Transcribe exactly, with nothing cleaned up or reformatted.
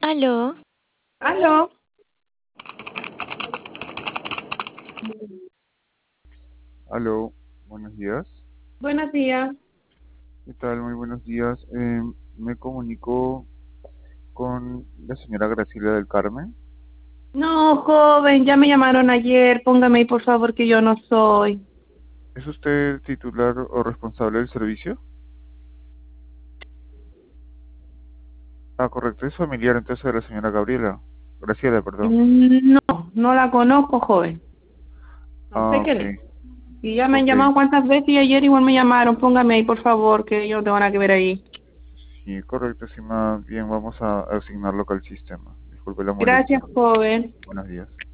Aló, Aló, Aló, buenos días. buenos días. ¿Qué tal? Muy buenos días. Eh, me comunico con la señora Graciela del Carmen. No, joven, ya me llamaron ayer. Póngame ahí, por favor, que yo no soy. ¿Es usted titular o responsable del servicio? Ah, correcto, es familiar entonces de la señora Gabriela. Graciela, perdón. Mm, No, no la conozco, joven. No sé Ah, quién ok, es. Y ya me han ok. llamado cuántas veces y ayer igual me llamaron. Póngame ahí, por favor, que yo no tengo nada que ver ahí. Sí, correcto, sí, más bien vamos a asignarlo acá al sistema. Disculpe la Gracias, molestia. joven. Buenos días.